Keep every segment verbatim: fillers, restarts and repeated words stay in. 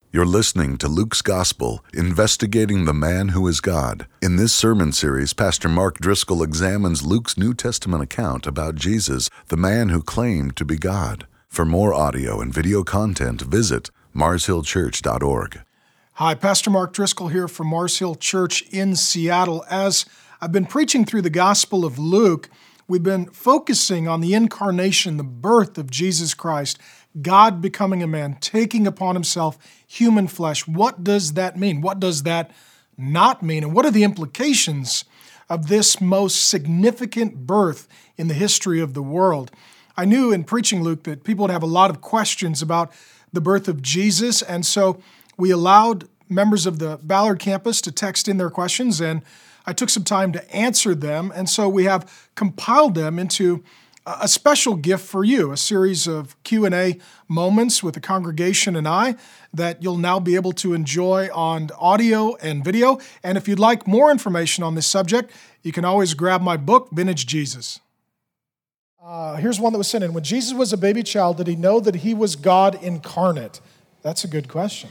You're listening to Luke's Gospel, investigating the man who is God. In this sermon series, Pastor Mark Driscoll examines Luke's New Testament account about Jesus, the man who claimed to be God. For more audio and video content, visit mars hill church dot org. Hi, Pastor Mark Driscoll here from Mars Hill Church in Seattle. As I've been preaching through the Gospel of Luke, we've been focusing on the incarnation, the birth of Jesus Christ, God becoming a man, taking upon himself human flesh. What does that mean? What does that not mean? And what are the implications of this most significant birth in the history of the world? I knew in preaching Luke that people would have a lot of questions about the birth of Jesus, and so we allowed members of the Ballard campus to text in their questions, and I took some time to answer them, and so we have compiled them into a special gift for you, a series of Q and A moments with the congregation and I that you'll now be able to enjoy on audio and video. And if you'd like more information on this subject, you can always grab my book, Vintage Jesus. Uh, here's one that was sent in. When Jesus was a baby child, did he know that he was God incarnate? That's a good question.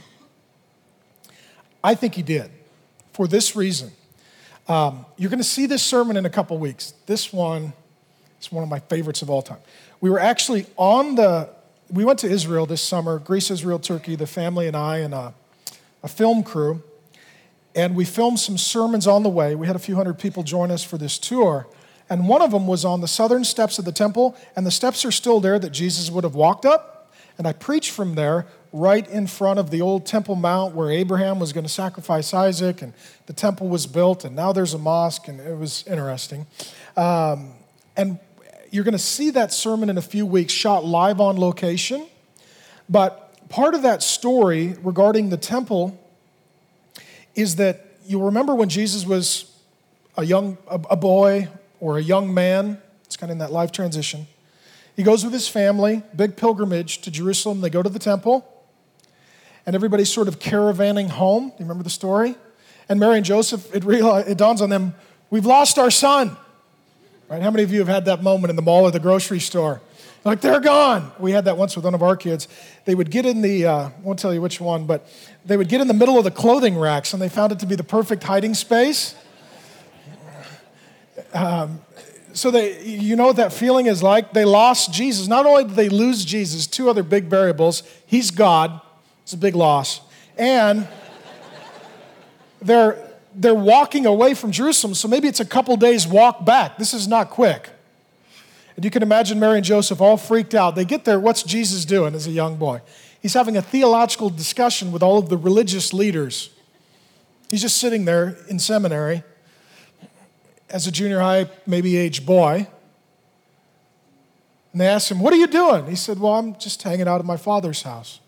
I think he did, for this reason. Um, you're going to see this sermon in a couple weeks. This one is one of my favorites of all time. We were actually on the, we went to Israel this summer, Greece, Israel, Turkey, the family and I and a, a film crew, and we filmed some sermons on the way. We had a few hundred people join us for this tour, and one of them was on the southern steps of the temple, and the steps are still there that Jesus would have walked up, and I preached from there right in front of the old Temple Mount where Abraham was going to sacrifice Isaac, and the temple was built, and now there's a mosque, and it was interesting. Um, and you're going to see that sermon in a few weeks, shot live on location. But part of that story regarding the temple is that you'll remember when Jesus was a young a, a boy or a young man. It's kind of in that life transition. He goes with his family, big pilgrimage to Jerusalem. They go to the temple, and everybody's sort of caravanning home. You remember the story? And Mary and Joseph, it, realize, it dawns on them, we've lost our son. Right? How many of you have had that moment in the mall or the grocery store? Like, they're gone. We had that once with one of our kids. They would get in the, uh, I won't tell you which one, but they would get in the middle of the clothing racks, and they found it to be the perfect hiding space. Um, so they, you know what that feeling is like? They lost Jesus. Not only did they lose Jesus, two other big variables. He's God. It's a big loss. And they're they're walking away from Jerusalem, so maybe it's a couple days walk back. This is not quick. And you can imagine Mary and Joseph all freaked out. They get there, what's Jesus doing as a young boy? He's having a theological discussion with all of the religious leaders. He's just sitting there in seminary as a junior high, maybe age boy. And they asked him, what are you doing? He said, well, I'm just hanging out at my father's house.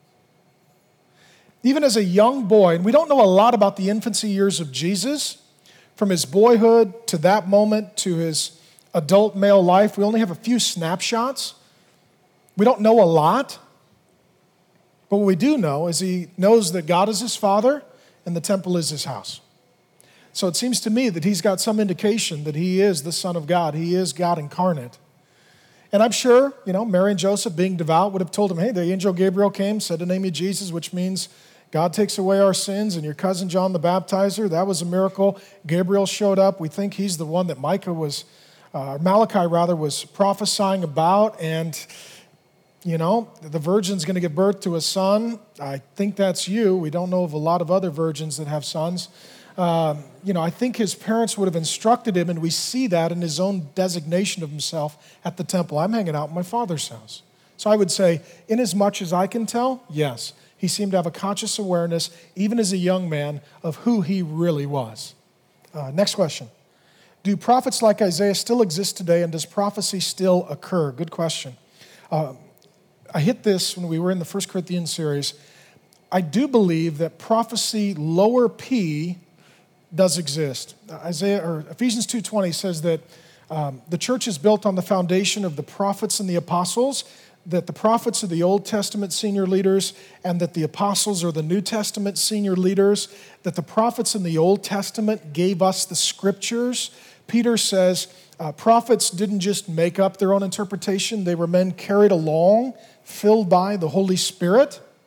Even as a young boy, and we don't know a lot about the infancy years of Jesus, from his boyhood to that moment to his adult male life, we only have a few snapshots. We don't know a lot. But what we do know is he knows that God is his father and the temple is his house. So it seems to me that he's got some indication that he is the Son of God. He is God incarnate. And I'm sure, you know, Mary and Joseph, being devout, would have told him, hey, the angel Gabriel came, said the name of Jesus, which means God takes away our sins, and your cousin John the Baptizer, that was a miracle. Gabriel showed up. We think he's the one that Micah was, uh, Malachi rather, was prophesying about. And, you know, the virgin's going to give birth to a son. I think that's you. We don't know of a lot of other virgins that have sons. Um, you know, I think his parents would have instructed him, and we see that in his own designation of himself at the temple. I'm hanging out in my father's house. So I would say, in as much as I can tell, yes. He seemed to have a conscious awareness, even as a young man, of who he really was. Uh, next question. Do prophets like Isaiah still exist today, and does prophecy still occur? Good question. Uh, I hit this when we were in the First Corinthians series. I do believe that prophecy, lower p, does exist. Isaiah or Ephesians two twenty says that um, the church is built on the foundation of the prophets and the apostles, that the prophets are the Old Testament senior leaders, and that the apostles are the New Testament senior leaders, that the prophets in the Old Testament gave us the scriptures. Peter says uh, prophets didn't just make up their own interpretation, they were men carried along, filled by the Holy Spirit.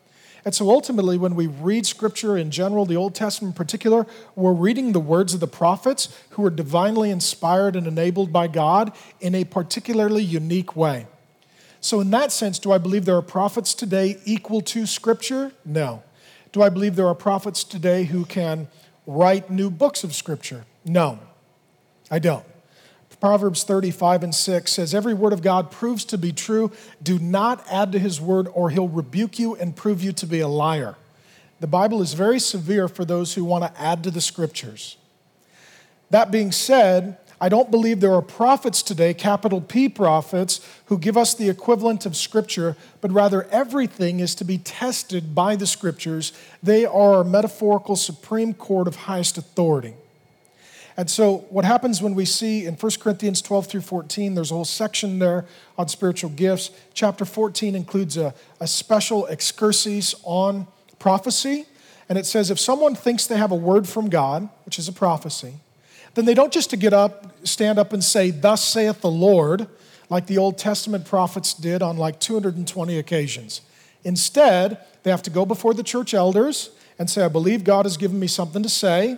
And so ultimately, when we read Scripture in general, the Old Testament in particular, we're reading the words of the prophets who are divinely inspired and enabled by God in a particularly unique way. So in that sense, do I believe there are prophets today equal to Scripture? No. Do I believe there are prophets today who can write new books of Scripture? No, I don't. Proverbs thirty-five and six says, every word of God proves to be true. Do not add to his word or he'll rebuke you and prove you to be a liar. The Bible is very severe for those who want to add to the Scriptures. That being said, I don't believe there are prophets today, capital P prophets, who give us the equivalent of Scripture, but rather everything is to be tested by the Scriptures. They are a metaphorical Supreme Court of highest authority. And so what happens when we see in First Corinthians twelve through fourteen, there's a whole section there on spiritual gifts. Chapter fourteen includes a, a special excursus on prophecy. And it says if someone thinks they have a word from God, which is a prophecy, then they don't just to get up, stand up and say, thus saith the Lord, like the Old Testament prophets did on like two hundred twenty occasions. Instead, they have to go before the church elders and say, I believe God has given me something to say.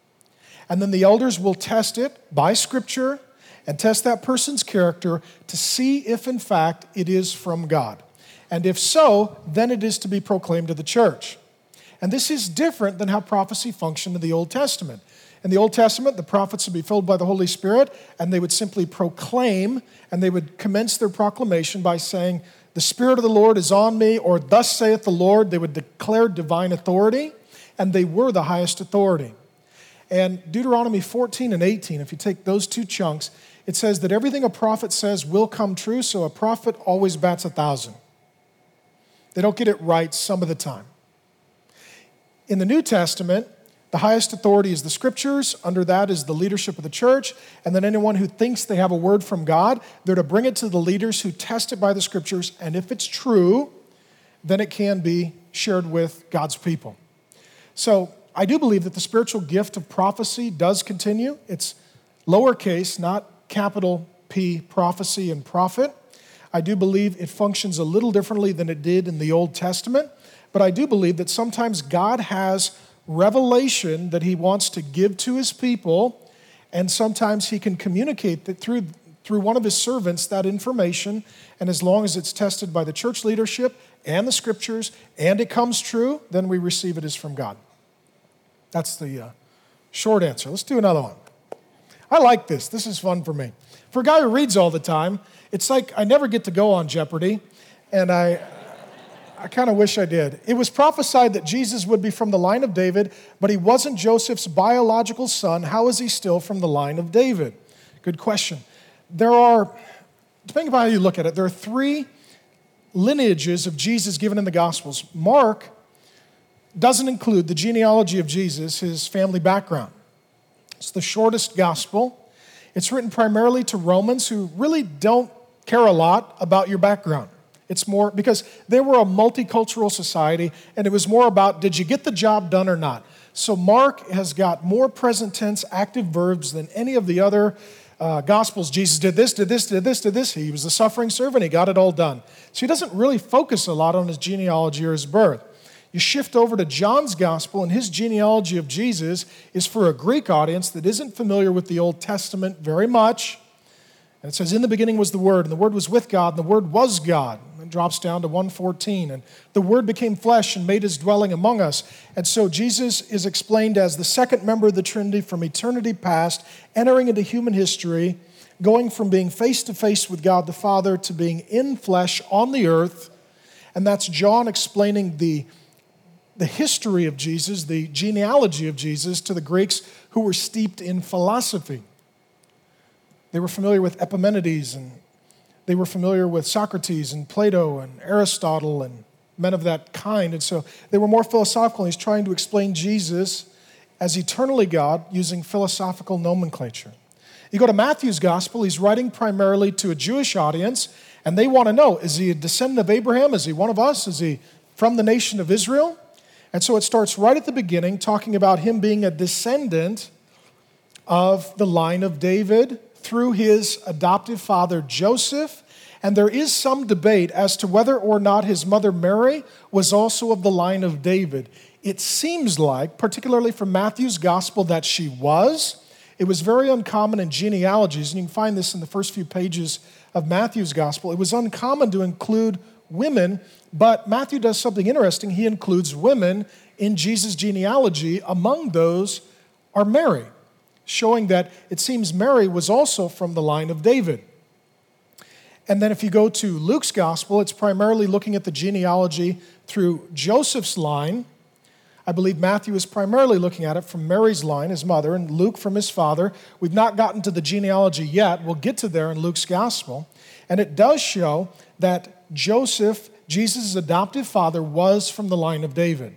And then the elders will test it by Scripture and test that person's character to see if, in fact, it is from God. And if so, then it is to be proclaimed to the church. And this is different than how prophecy functioned in the Old Testament. In the Old Testament, the prophets would be filled by the Holy Spirit, and they would simply proclaim, and they would commence their proclamation by saying, the Spirit of the Lord is on me, or thus saith the Lord. They would declare divine authority, and they were the highest authority. And Deuteronomy fourteen and eighteen, if you take those two chunks, it says that everything a prophet says will come true, so a prophet always bats a thousand. They don't get it right some of the time. In the New Testament, the highest authority is the Scriptures. Under that is the leadership of the church. And then anyone who thinks they have a word from God, they're to bring it to the leaders who test it by the Scriptures. And if it's true, then it can be shared with God's people. So I do believe that the spiritual gift of prophecy does continue. It's lowercase, not capital P, prophecy and prophet. I do believe it functions a little differently than it did in the Old Testament, but I do believe that sometimes God has revelation that he wants to give to his people, and sometimes he can communicate that through, through one of his servants that information, and as long as it's tested by the church leadership and the Scriptures, and it comes true, then we receive it as from God. That's the uh, short answer. Let's do another one. I like this. This is fun for me. For a guy who reads all the time, it's like I never get to go on Jeopardy, and I, I kind of wish I did. It was prophesied that Jesus would be from the line of David, but he wasn't Joseph's biological son. How is he still from the line of David? Good question. There are, depending upon how you look at it, there are three lineages of Jesus given in the Gospels. Mark doesn't include the genealogy of Jesus, his family background. It's the shortest gospel. It's written primarily to Romans who really don't care a lot about your background. It's more because they were a multicultural society, and it was more about, did you get the job done or not? So Mark has got more present tense active verbs than any of the other uh, gospels. Jesus did this, did this, did this, did this. He was the suffering servant. He got it all done. So he doesn't really focus a lot on his genealogy or his birth. You shift over to John's gospel, and his genealogy of Jesus is for a Greek audience that isn't familiar with the Old Testament very much. And it says, in the beginning was the Word, and the Word was with God, and the Word was God. And it drops down to one fourteen. And the Word became flesh and made his dwelling among us. And so Jesus is explained as the second member of the Trinity from eternity past, entering into human history, going from being face to face with God the Father to being in flesh on the earth. And that's John explaining the the history of Jesus, the genealogy of Jesus to the Greeks who were steeped in philosophy. They were familiar with Epimenides, and they were familiar with Socrates and Plato and Aristotle and men of that kind. And so they were more philosophical. He's trying to explain Jesus as eternally God using philosophical nomenclature. You go to Matthew's gospel, he's writing primarily to a Jewish audience, and they want to know, is he a descendant of Abraham? Is he one of us? Is he from the nation of Israel? And so it starts right at the beginning talking about him being a descendant of the line of David through his adoptive father Joseph, And there is some debate as to whether or not his mother Mary was also of the line of David. It seems like, particularly from Matthew's gospel, that she was. It was very uncommon in genealogies, and you can find this in the first few pages of Matthew's gospel. It was uncommon to include women, but Matthew does something interesting. He includes women in Jesus' genealogy. Among those are Mary, showing that it seems Mary was also from the line of David. And then if you go to Luke's gospel, it's primarily looking at the genealogy through Joseph's line. I believe Matthew is primarily looking at it from Mary's line, his mother, and Luke from his father. We've not gotten to the genealogy yet. We'll get to there in Luke's gospel. And it does show that Joseph, Jesus' adoptive father, was from the line of David.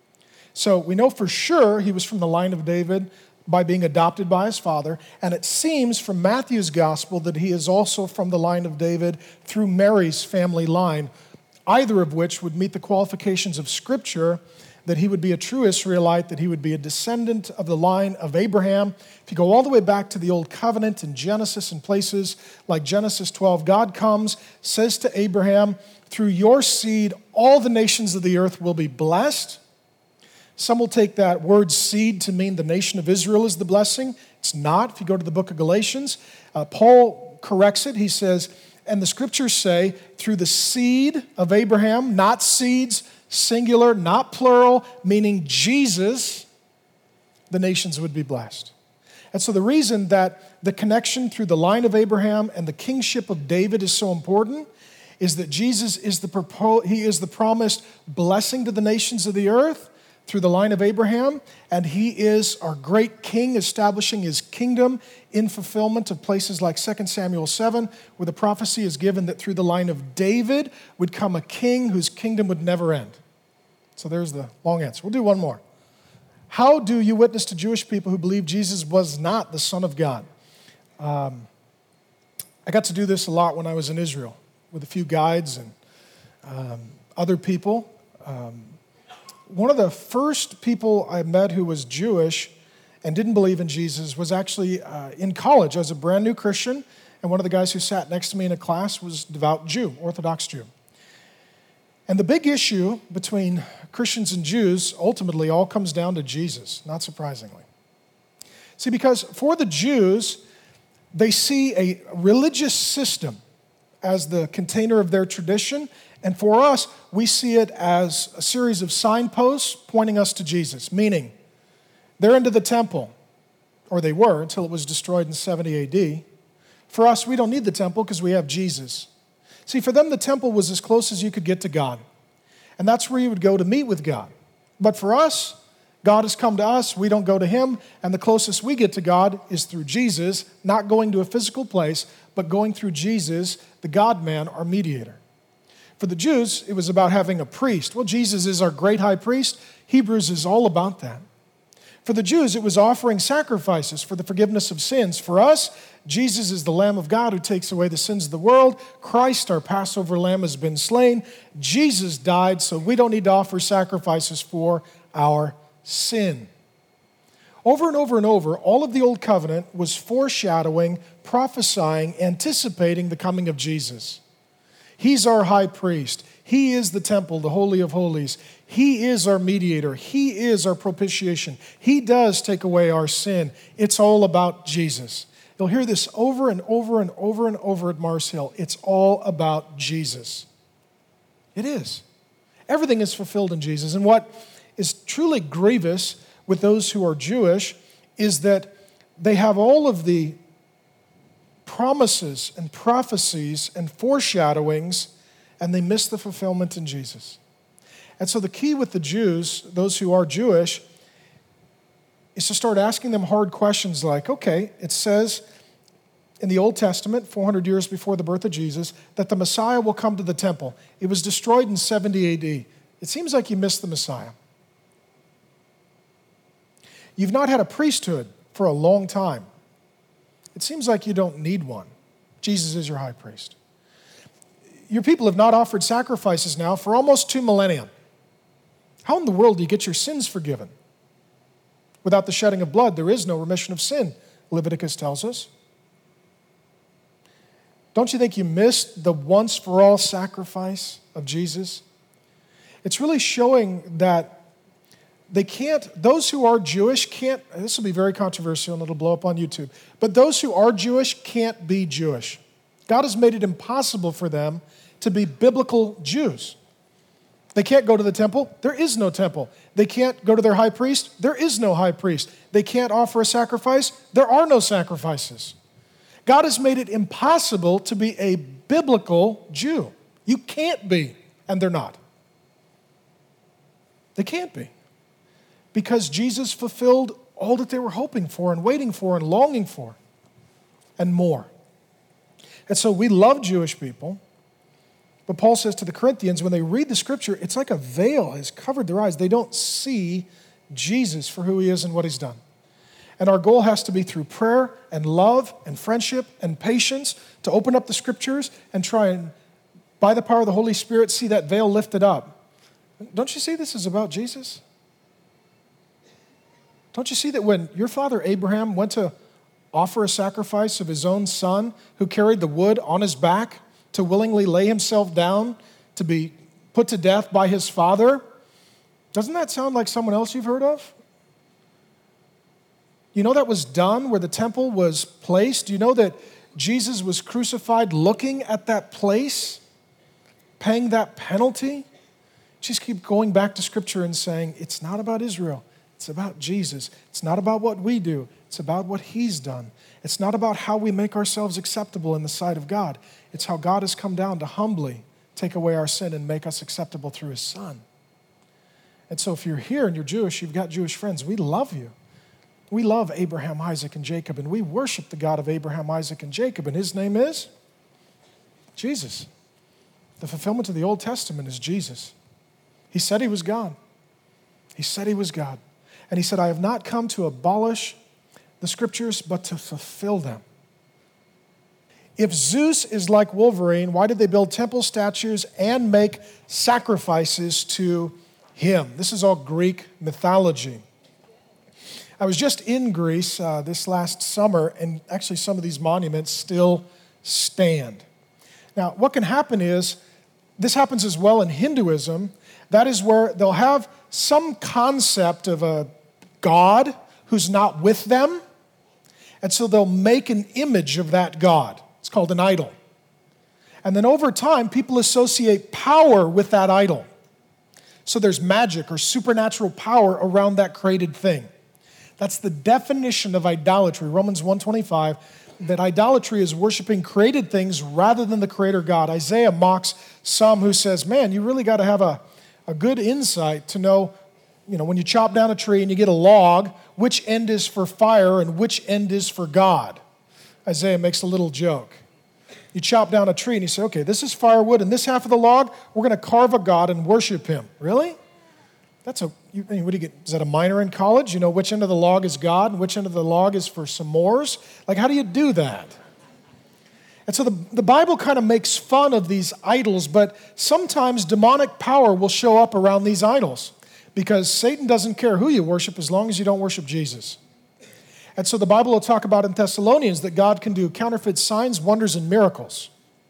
So we know for sure he was from the line of David by being adopted by his father, and it seems from Matthew's gospel that he is also from the line of David through Mary's family line, either of which would meet the qualifications of Scripture, that he would be a true Israelite, that he would be a descendant of the line of Abraham. If you go all the way back to the Old Covenant in Genesis and places like Genesis twelve, God comes, says to Abraham, through your seed, all the nations of the earth will be blessed. Some will take that word seed to mean the nation of Israel is the blessing. It's not. If you go to the book of Galatians, uh, Paul corrects it. He says, and the scriptures say, through the seed of Abraham, not seeds, singular, not plural, meaning Jesus, the nations would be blessed. And so the reason that the connection through the line of Abraham and the kingship of David is so important is that Jesus is the propo- he is the promised blessing to the nations of the earth through the line of Abraham, and he is our great king establishing his kingdom in fulfillment of places like Second Samuel seven, where the prophecy is given that through the line of David would come a king whose kingdom would never end. So there's the long answer. We'll do one more. How do you witness to Jewish people who believe Jesus was not the Son of God? Um, I got to do this a lot when I was in Israel with a few guides and um, other people. Um, One of the first people I met who was Jewish and didn't believe in Jesus was actually uh, in college. I was a brand new Christian, and one of the guys who sat next to me in a class was a devout Jew, Orthodox Jew. And the big issue between Christians and Jews ultimately all comes down to Jesus, not surprisingly. See, because for the Jews, they see a religious system as the container of their tradition. And for us, we see it as a series of signposts pointing us to Jesus, meaning they're into the temple, or they were until it was destroyed in seventy A D. For us, we don't need the temple because we have Jesus. See, for them, the temple was as close as you could get to God. And that's where you would go to meet with God. But for us, God has come to us, we don't go to him, and the closest we get to God is through Jesus, not going to a physical place, but going through Jesus, the God-man, our mediator. For the Jews, it was about having a priest. Well, Jesus is our great high priest. Hebrews is all about that. For the Jews, it was offering sacrifices for the forgiveness of sins. For us, Jesus is the Lamb of God who takes away the sins of the world. Christ, our Passover lamb, has been slain. Jesus died, so we don't need to offer sacrifices for our sin. Over and over and over, all of the Old Covenant was foreshadowing, prophesying, anticipating the coming of Jesus. He's our high priest. He is the temple, the Holy of Holies. He is our mediator. He is our propitiation. He does take away our sin. It's all about Jesus. You'll hear this over and over and over and over at Mars Hill. It's all about Jesus. It is. Everything is fulfilled in Jesus. And what is truly grievous with those who are Jewish is that they have all of the promises and prophecies and foreshadowings, and they miss the fulfillment in Jesus. And so the key with the Jews, those who are Jewish, is to start asking them hard questions like, okay, it says in the Old Testament, four hundred years before the birth of Jesus, that the Messiah will come to the temple. It was destroyed in seventy A D. It seems like you missed the Messiah. You've not had a priesthood for a long time. It seems like you don't need one. Jesus is your high priest. Your people have not offered sacrifices now for almost two millennia. How in the world do you get your sins forgiven? Without the shedding of blood, there is no remission of sin, Leviticus tells us. Don't you think you missed the once-for-all sacrifice of Jesus? It's really showing that they can't, those who are Jewish can't, this will be very controversial and it'll blow up on YouTube, but those who are Jewish can't be Jewish. God has made it impossible for them to be biblical Jews. They can't go to the temple. There is no temple. They can't go to their high priest. There is no high priest. They can't offer a sacrifice. There are no sacrifices. God has made it impossible to be a biblical Jew. You can't be, and they're not. They can't be. Because Jesus fulfilled all that they were hoping for and waiting for and longing for and more. And so we love Jewish people. But Paul says to the Corinthians, when they read the scripture, it's like a veil has covered their eyes. They don't see Jesus for who he is and what he's done. And our goal has to be through prayer and love and friendship and patience to open up the scriptures and try and, by the power of the Holy Spirit, see that veil lifted up. Don't you see this is about Jesus? Don't you see that when your father Abraham went to offer a sacrifice of his own son who carried the wood on his back to willingly lay himself down to be put to death by his father? Doesn't that sound like someone else you've heard of? You know that was done where the temple was placed? You know that Jesus was crucified looking at that place, paying that penalty? Just keep going back to Scripture and saying, it's not about Israel. It's about Jesus. It's not about what we do. It's about what he's done. It's not about how we make ourselves acceptable in the sight of God. It's how God has come down to humbly take away our sin and make us acceptable through his Son. And so if you're here and you're Jewish, you've got Jewish friends, we love you. We love Abraham, Isaac, and Jacob, and we worship the God of Abraham, Isaac, and Jacob, and his name is Jesus. The fulfillment of the Old Testament is Jesus. He said he was God. He said he was God. And he said, I have not come to abolish the scriptures, but to fulfill them. If Zeus is like Wolverine, why did they build temple statues and make sacrifices to him? This is all Greek mythology. I was just in Greece uh, this last summer, and actually some of these monuments still stand. Now, what can happen is, this happens as well in Hinduism. That is where they'll have some concept of a God who's not with them, and so they'll make an image of that God. It's called an idol. And then over time, people associate power with that idol. So there's magic or supernatural power around that created thing. That's the definition of idolatry. Romans one twenty-five, that idolatry is worshiping created things rather than the creator God. Isaiah mocks some who says, man, you really got to have a, a good insight to know, you know, when you chop down a tree and you get a log, which end is for fire and which end is for God. Isaiah makes a little joke. You chop down a tree and you say, okay, this is firewood and this half of the log, we're going to carve a God and worship him. Really? That's a, you, what do you get? Is that a minor in college? You know which end of the log is God and which end of the log is for s'mores? Like, how do you do that? And so the, the Bible kind of makes fun of these idols, but sometimes demonic power will show up around these idols because Satan doesn't care who you worship as long as you don't worship Jesus. And so the Bible will talk about in Thessalonians that God can do counterfeit signs, wonders, and miracles.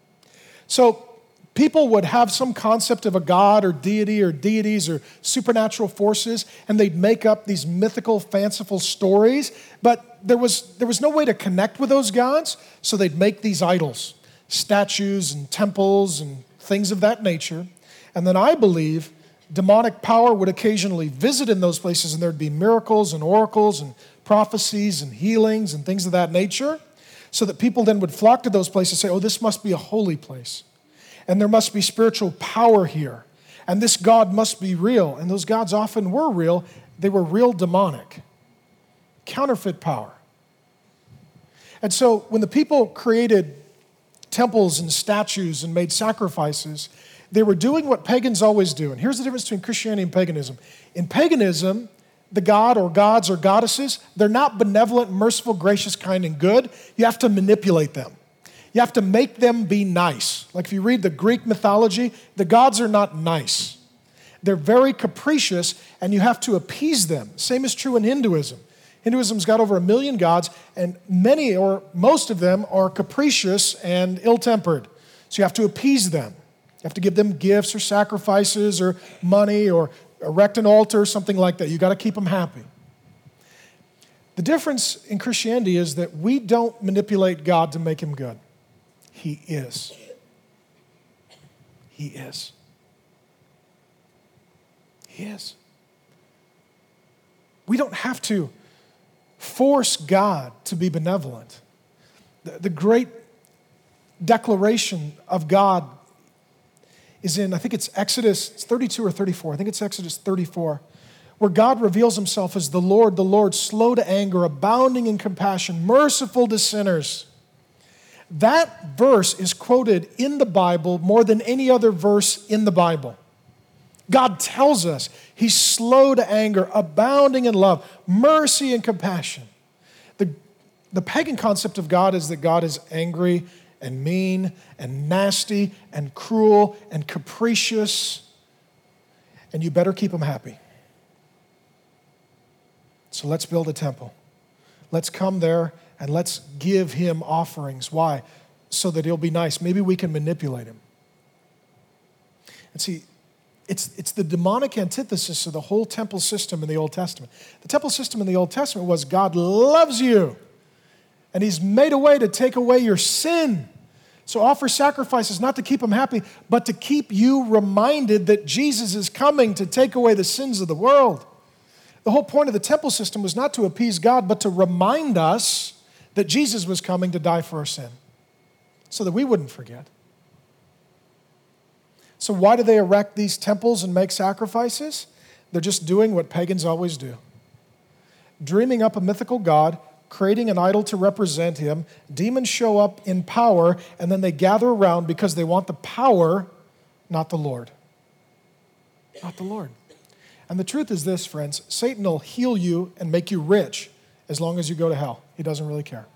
So people would have some concept of a God or deity or deities or supernatural forces, and they'd make up these mythical, fanciful stories, but there was, there was no way to connect with those gods, so they'd make these idols, statues and temples and things of that nature. And then I believe demonic power would occasionally visit in those places, and there'd be miracles and oracles and prophecies and healings and things of that nature, so that people then would flock to those places and say, oh, this must be a holy place. And there must be spiritual power here. And this God must be real. And those gods often were real. They were real demonic. Counterfeit power. And so when the people created temples and statues and made sacrifices, they were doing what pagans always do. And here's the difference between Christianity and paganism. In paganism, the god or gods or goddesses, they're not benevolent, merciful, gracious, kind, and good. You have to manipulate them. You have to make them be nice. Like if you read the Greek mythology, the gods are not nice. They're very capricious, and you have to appease them. Same is true in Hinduism. Hinduism's got over a million gods, and many or most of them are capricious and ill-tempered. So you have to appease them. You have to give them gifts or sacrifices or money or erect an altar or something like that. You got to keep them happy. The difference in Christianity is that we don't manipulate God to make him good. He is. He is. He is. We don't have to force God to be benevolent. The, the great declaration of God is in, I think it's Exodus it's thirty-two or thirty-four. I think it's Exodus thirty-four, where God reveals himself as the Lord, the Lord, slow to anger, abounding in compassion, merciful to sinners. That verse is quoted in the Bible more than any other verse in the Bible. God tells us he's slow to anger, abounding in love, mercy and compassion. The, the pagan concept of God is that God is angry and mean and nasty and cruel and capricious, and you better keep him happy. So let's build a temple. Let's come there and let's give him offerings. Why? So that he'll be nice. Maybe we can manipulate him. And see, It's, it's the demonic antithesis of the whole temple system in the Old Testament. The temple system in the Old Testament was God loves you, and he's made a way to take away your sin. So offer sacrifices not to keep him happy, but to keep you reminded that Jesus is coming to take away the sins of the world. The whole point of the temple system was not to appease God, but to remind us that Jesus was coming to die for our sin, so that we wouldn't forget. So why do they erect these temples and make sacrifices? They're just doing what pagans always do. Dreaming up a mythical god, creating an idol to represent him. Demons show up in power, and then they gather around because they want the power, not the Lord. Not the Lord. And the truth is this, friends. Satan will heal you and make you rich as long as you go to hell. He doesn't really care.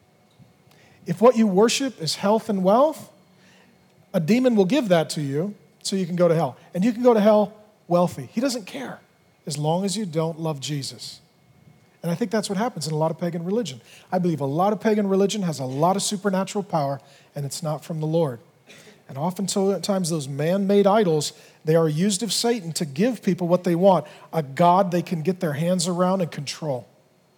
If what you worship is health and wealth, a demon will give that to you so you can go to hell. And you can go to hell wealthy. He doesn't care as long as you don't love Jesus. And I think that's what happens in a lot of pagan religion. I believe a lot of pagan religion has a lot of supernatural power, and it's not from the Lord. And oftentimes those man-made idols, they are used of Satan to give people what they want, a God they can get their hands around and control.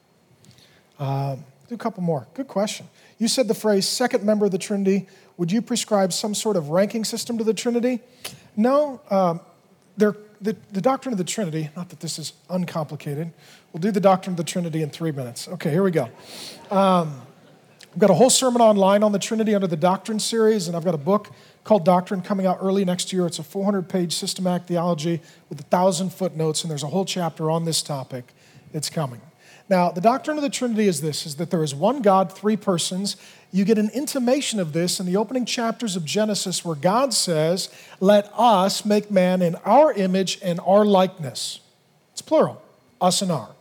Uh, do a couple more. Good question. You said the phrase, second member of the Trinity. Would you prescribe some sort of ranking system to the Trinity? No. Um, the, the doctrine of the Trinity, not that this is uncomplicated. We'll do the doctrine of the Trinity in three minutes. Okay, here we go. Um, I've got a whole sermon online on the Trinity under the Doctrine series, and I've got a book called Doctrine coming out early next year. It's a four hundred page systematic theology with one thousand footnotes, and there's a whole chapter on this topic. It's coming. Now, the doctrine of the Trinity is this, is that there is one God, three persons. You get an intimation of this in the opening chapters of Genesis where God says, let us make man in our image and our likeness. It's plural, us and our.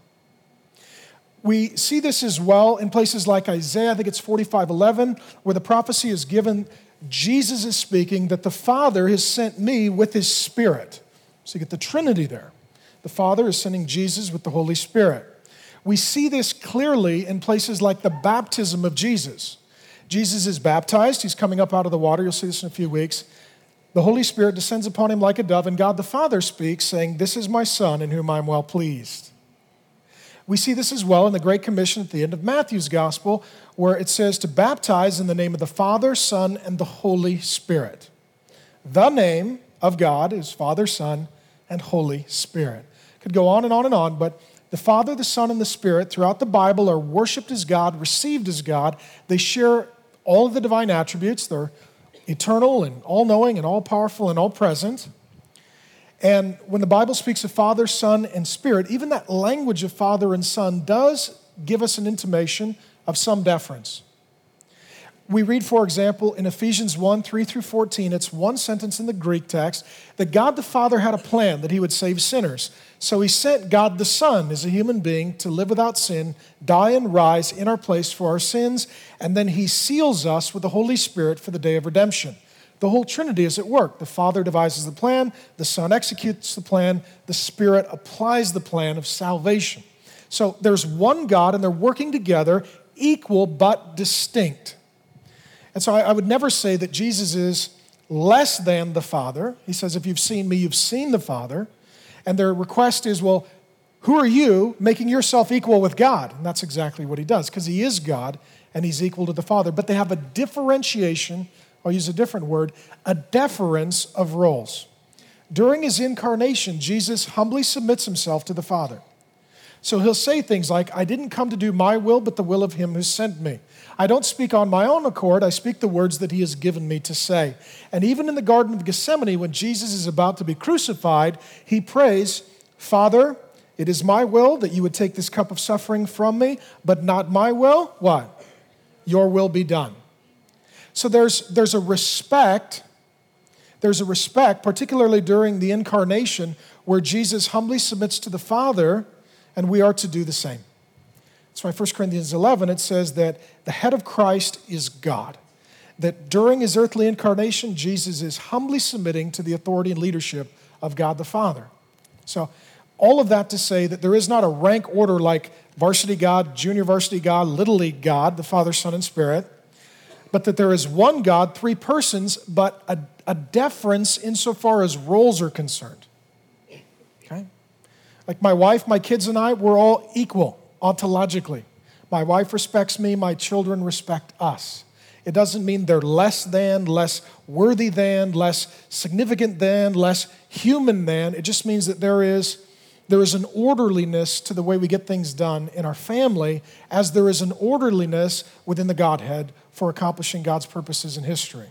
We see this as well in places like Isaiah, I think it's forty-five eleven, where the prophecy is given. Jesus is speaking that the Father has sent me with his Spirit. So you get the Trinity there. The Father is sending Jesus with the Holy Spirit. We see this clearly in places like the baptism of Jesus. Jesus is baptized. He's coming up out of the water. You'll see this in a few weeks. The Holy Spirit descends upon him like a dove, and God the Father speaks, saying, this is my Son in whom I'm well pleased. We see this as well in the Great Commission at the end of Matthew's Gospel, where it says to baptize in the name of the Father, Son, and the Holy Spirit. The name of God is Father, Son, and Holy Spirit. Could go on and on and on, but the Father, the Son, and the Spirit throughout the Bible are worshiped as God, received as God. They share all of the divine attributes. They're eternal and all-knowing and all-powerful and all-present. And when the Bible speaks of Father, Son, and Spirit, even that language of Father and Son does give us an intimation of some deference. We read, for example, in Ephesians one, three through fourteen, it's one sentence in the Greek text, that God the Father had a plan that he would save sinners. So he sent God the Son as a human being to live without sin, die and rise in our place for our sins, and then he seals us with the Holy Spirit for the day of redemption. The whole Trinity is at work. The Father devises the plan, the Son executes the plan, the Spirit applies the plan of salvation. So there's one God, and they're working together, equal but distinct. And so I, I would never say that Jesus is less than the Father. He says, if you've seen me, you've seen the Father. And their request is, well, who are you making yourself equal with God? And that's exactly what he does, because he is God and he's equal to the Father. But they have a differentiation, I'll use a different word, a deference of roles. During his incarnation, Jesus humbly submits himself to the Father. So he'll say things like, I didn't come to do my will, but the will of him who sent me. I don't speak on my own accord. I speak the words that he has given me to say. And even in the Garden of Gethsemane, when Jesus is about to be crucified, he prays, Father, it is my will that you would take this cup of suffering from me, but not my will. What? Your will be done. So there's, there's a respect, there's a respect, particularly during the incarnation, where Jesus humbly submits to the Father, and we are to do the same. That's why First Corinthians eleven, it says that the head of Christ is God. That during his earthly incarnation, Jesus is humbly submitting to the authority and leadership of God the Father. So all of that to say that there is not a rank order like varsity God, junior varsity God, little league God, the Father, Son, and Spirit, but that there is one God, three persons, but a, a deference insofar as roles are concerned. Okay? Like my wife, my kids, and I, we're all equal ontologically. My wife respects me, my children respect us. It doesn't mean they're less than, less worthy than, less significant than, less human than. It just means that there is, there is an orderliness to the way we get things done in our family, as there is an orderliness within the Godhead for accomplishing God's purposes in history.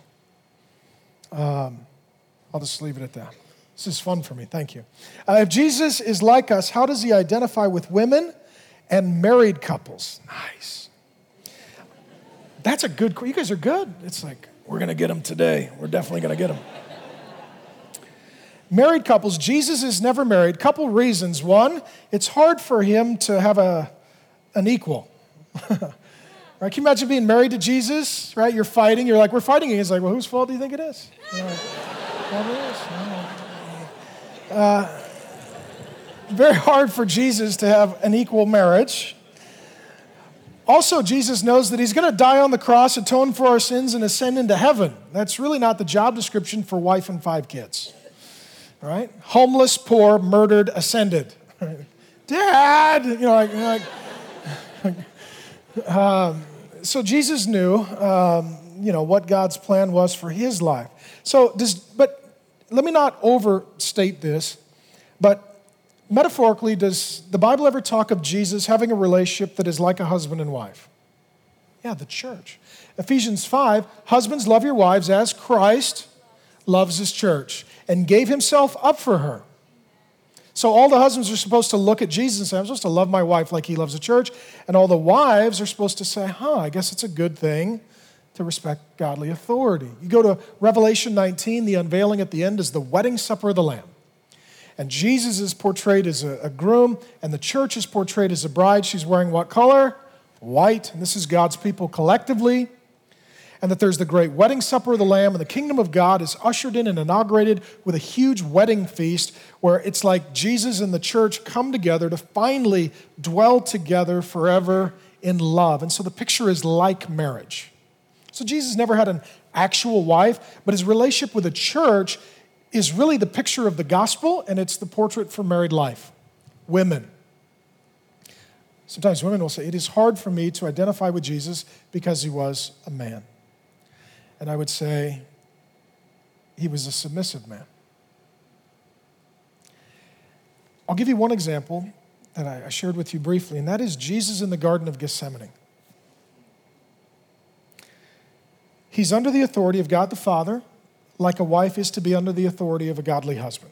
Um, I'll just leave it at that. This is fun for me. Thank you. Uh, if Jesus is like us, how does he identify with women and married couples? Nice. That's a good, you guys are good. It's like, we're going to get them today. We're definitely going to get them. Married couples, Jesus is never married. Couple reasons. One, it's hard for him to have a an equal. Right? Can you imagine being married to Jesus? Right? You're fighting. You're like, we're fighting. And he's like, well, whose fault do you think it is? You're like, well, it is. Uh, very hard for Jesus to have an equal marriage. Also, Jesus knows that he's going to die on the cross, atone for our sins, and ascend into heaven. That's really not the job description for wife and five kids. Right? Homeless, poor, murdered, ascended. Dad! You know, like, like um, so Jesus knew, um, you know, what God's plan was for his life. So, does, but let me not overstate this, but metaphorically, does the Bible ever talk of Jesus having a relationship that is like a husband and wife? Yeah, the church. Ephesians five, husbands, love your wives as Christ loves his church and gave himself up for her. So all the husbands are supposed to look at Jesus and say, I'm supposed to love my wife like he loves the church. And all the wives are supposed to say, huh, I guess it's a good thing to respect godly authority. You go to Revelation nineteen, the unveiling at the end is the wedding supper of the Lamb. And Jesus is portrayed as a, a groom, and the church is portrayed as a bride. She's wearing what color? White. And this is God's people collectively. And that there's the great wedding supper of the Lamb, and the kingdom of God is ushered in and inaugurated with a huge wedding feast where it's like Jesus and the church come together to finally dwell together forever in love. And so the picture is like marriage. So Jesus never had an actual wife, but his relationship with the church is really the picture of the gospel, and it's the portrait for married life. Women. Sometimes women will say, it is hard for me to identify with Jesus because he was a man. And I would say he was a submissive man. I'll give you one example that I shared with you briefly, and that is Jesus in the Garden of Gethsemane. He's under the authority of God the Father, like a wife is to be under the authority of a godly husband.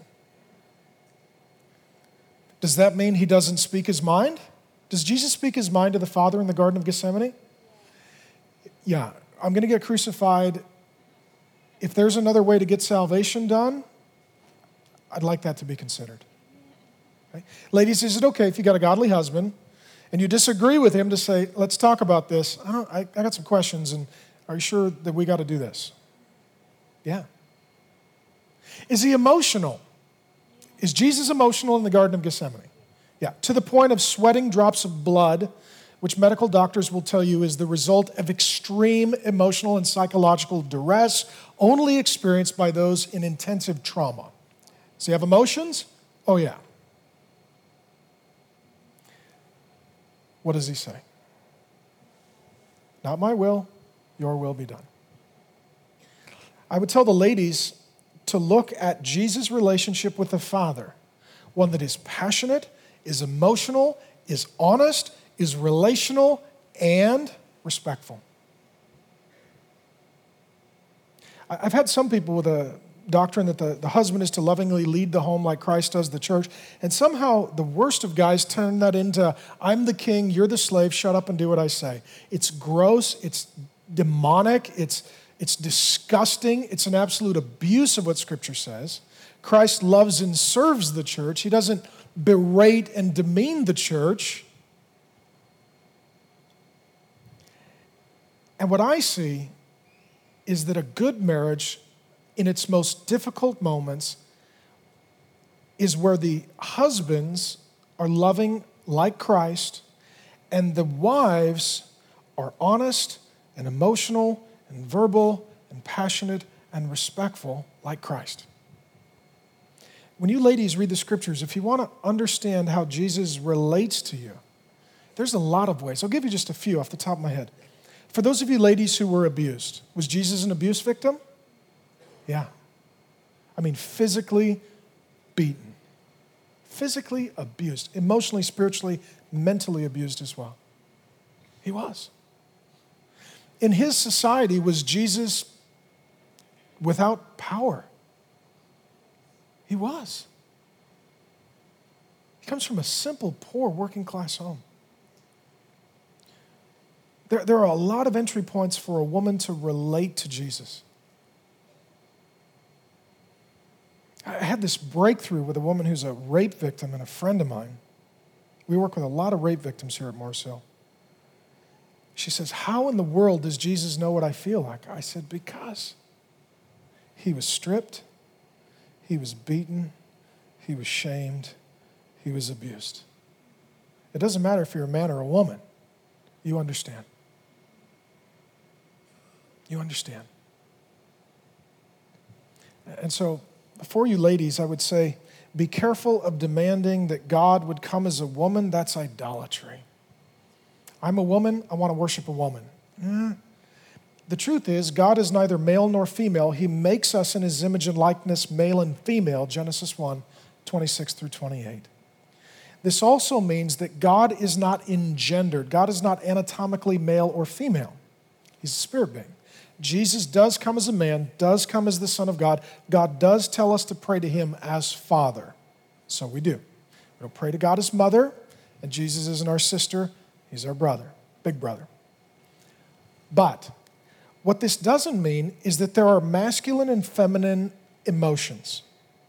Does that mean he doesn't speak his mind? Does Jesus speak his mind to the Father in the Garden of Gethsemane? Yeah. I'm going to get crucified. If there's another way to get salvation done, I'd like that to be considered. Okay? Ladies, is it okay if you got a godly husband and you disagree with him to say, let's talk about this? I don't. I, I got some questions, and are you sure that we got to do this? Yeah. Is he emotional? Is Jesus emotional in the Garden of Gethsemane? Yeah, to the point of sweating drops of blood, which medical doctors will tell you is the result of extreme emotional and psychological duress only experienced by those in intensive trauma. So you have emotions? Oh yeah. What does he say? Not my will, your will be done. I would tell the ladies to look at Jesus' relationship with the Father, one that is passionate, is emotional, is honest, is relational, and respectful. I've had some people with a doctrine that the, the husband is to lovingly lead the home like Christ does the church, and somehow the worst of guys turn that into, I'm the king, you're the slave, shut up and do what I say. It's gross, it's demonic, it's, it's disgusting, it's an absolute abuse of what Scripture says. Christ loves and serves the church. He doesn't berate and demean the church. And what I see is that a good marriage, in its most difficult moments, is where the husbands are loving like Christ and the wives are honest and emotional and verbal and passionate and respectful like Christ. When you ladies read the Scriptures, if you want to understand how Jesus relates to you, there's a lot of ways. I'll give you just a few off the top of my head. For those of you ladies who were abused, was Jesus an abuse victim? Yeah. I mean, physically beaten. Physically abused. Emotionally, spiritually, mentally abused as well. He was. In his society, was Jesus without power? He was. He comes from a simple, poor, working-class home. There, there are a lot of entry points for a woman to relate to Jesus. I had this breakthrough with a woman who's a rape victim and a friend of mine. We work with a lot of rape victims here at Mars Hill. She says, how in the world does Jesus know what I feel like? I said, because he was stripped, he was beaten, he was shamed, he was abused. It doesn't matter if you're a man or a woman. You understand. You understand. And so, for you ladies, I would say, be careful of demanding that God would come as a woman. That's idolatry. I'm a woman, I want to worship a woman. Mm. The truth is, God is neither male nor female. He makes us in his image and likeness, male and female, Genesis one, twenty-six through twenty-eight. This also means that God is not engendered. God is not anatomically male or female. He's a spirit being. Jesus does come as a man, does come as the Son of God. God does tell us to pray to him as Father. So we do. We don't pray to God as mother, and Jesus isn't our sister. He's our brother, big brother. But what this doesn't mean is that there are masculine and feminine emotions.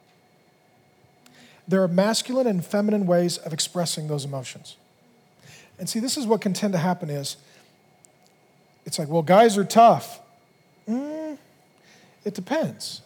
There are masculine and feminine ways of expressing those emotions. And see, this is what can tend to happen is, it's like, well, guys are tough. Mm, it depends.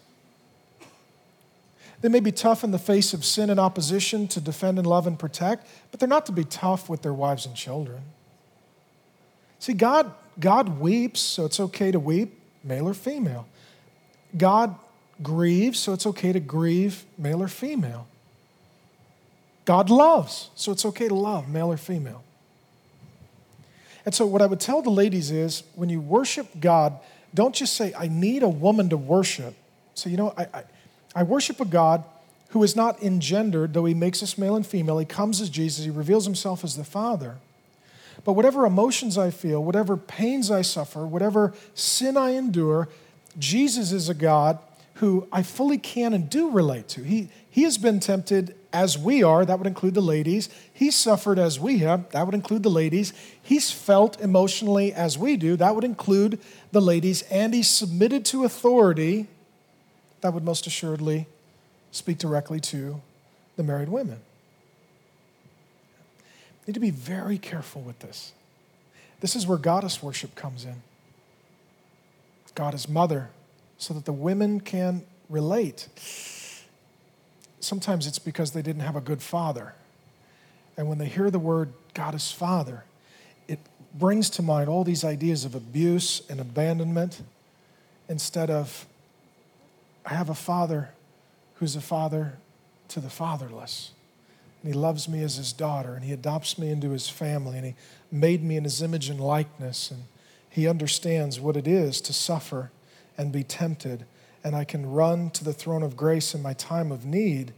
They may be tough in the face of sin and opposition to defend and love and protect, but they're not to be tough with their wives and children. See, God, God weeps, so it's okay to weep, male or female. God grieves, so it's okay to grieve, male or female. God loves, so it's okay to love, male or female. And so what I would tell the ladies is, when you worship God, don't just say, I need a woman to worship. So, you know, I, I, I worship a God who is not engendered, though he makes us male and female. He comes as Jesus. He reveals himself as the Father. But whatever emotions I feel, whatever pains I suffer, whatever sin I endure, Jesus is a God who I fully can and do relate to. He, he has been tempted as we are. That would include the ladies. He suffered as we have. That would include the ladies. He's felt emotionally as we do. That would include the ladies. And he submitted to authority. That would most assuredly speak directly to the married women. You need to be very careful with this. This is where goddess worship comes in. God is mother, so that the women can relate. Sometimes it's because they didn't have a good father. And when they hear the word God is Father, it brings to mind all these ideas of abuse and abandonment instead of, I have a Father who's a father to the fatherless. And he loves me as his daughter, and he adopts me into his family, and he made me in his image and likeness, and he understands what it is to suffer and be tempted, and I can run to the throne of grace in my time of need.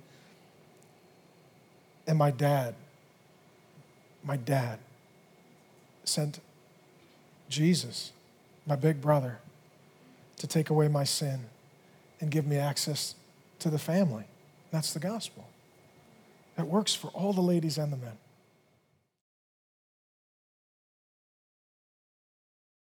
And my dad, my dad sent Jesus, my big brother, to take away my sin and give me access to the family. That's the gospel. It works for all the ladies and the men.